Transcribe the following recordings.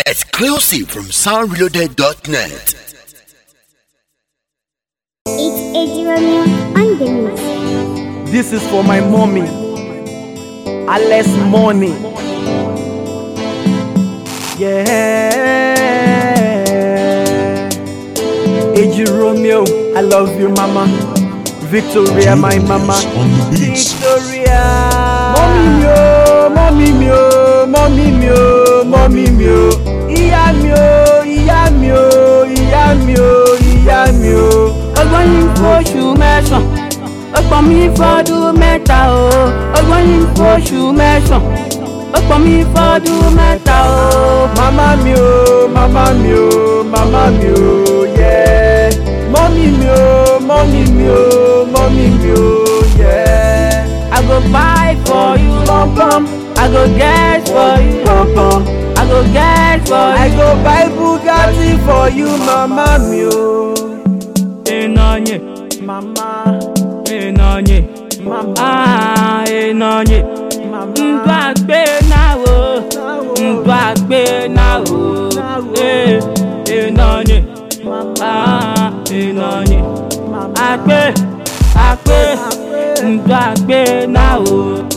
Exclusive from soundreloaded.net. It's AG Romeo on the mix. This is for my mommy, Alice Money. Yeah. AG Romeo, I love you, mama. Victoria, my mama. Victoria. Mommy mio, mommy mio, mommy mio, mommy mio. Iya mio, iya mio, iya mio, iya mio. Ọgbọ́n yìí fóṣù mẹ́sàn-án, ọ̀pọ̀ mi fọ́dún mẹ́ta o. Ọgbọ́n yìí fóṣù mẹ́sàn-án, ọ̀pọ̀ mi fọ́dún mẹ́ta o. Mama mio, mama mio, mama mio, yeah. Mommy mio, mommy mio, mommy mio, yeah. I go buy for you, Pom pom, I go get for you, pom pom. I go get for I you. go buy Bugatti for you, mama mio. Enanye, Mama, enanye, mama, ah enanye. mama. Ngbàgbé náà o, ngbàgbé náà o. Enanye, ah enanye. Àgbé, àgbé, ngbàgbé náà o.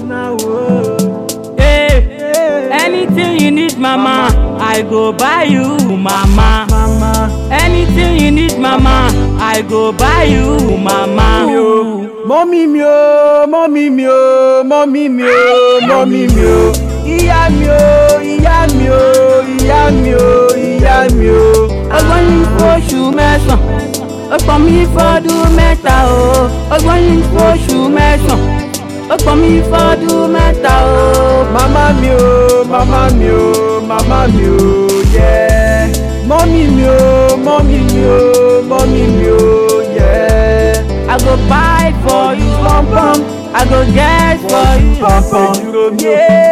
Anything you need, mama, I go buy you, mama. Anything you need, mama, I go buy you, mama. Mommy mio, mommy mio, mommy mio, mommy mio. Iya mio, iya mio, iya mio, iya mio. Ọgbọ́n yìí fóṣù mẹ́sàn-án, ọ̀pọ̀ mi fọ́dún mẹ́ta o. Ọgbọ́n yìí fóṣù mẹ́sàn-án, ọ̀pọ̀ mi fọ́dún mẹ́ta o. Mama mio, mama mio, mama mio, yeah. Mommy mio, mommy mio, mommy mio, yeah. I go buy for you, Pom pom, I go get for you, pom pom, yeah.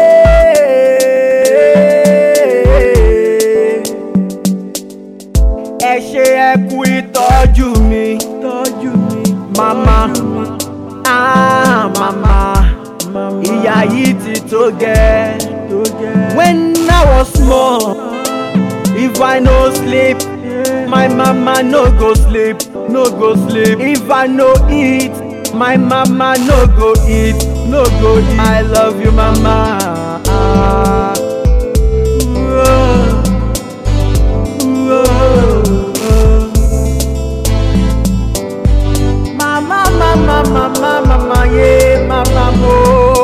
Ẹ ṣé ẹ kú ìtọ́jú mi, mama, ah mama, ìyà yìí ti tó gẹ́. When I was small, if I no sleep, my mama no go sleep, no go sleep. If I no eat, my mama no go eat, no go eat. I love you, mama. Mama, mama, mama, mama, yeah, mama, mo.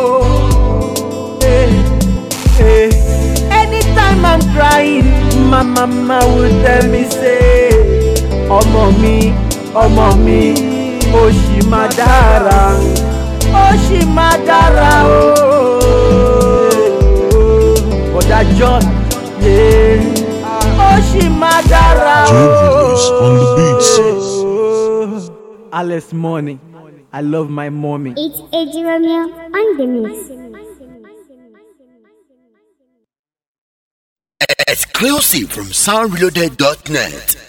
Hey, hey. Anytime I'm crying, my mama would tell me, say, ọmọ mi, ó ṣì máa dára, ó ṣì máa dára, oh. Bọ̀dá John, yeah, ó ṣì máa dára, Julius on the beats. oh. Alice Money, I love my mommy. It's AG Romeo on the mix. Exclusive from soundreloaded.net.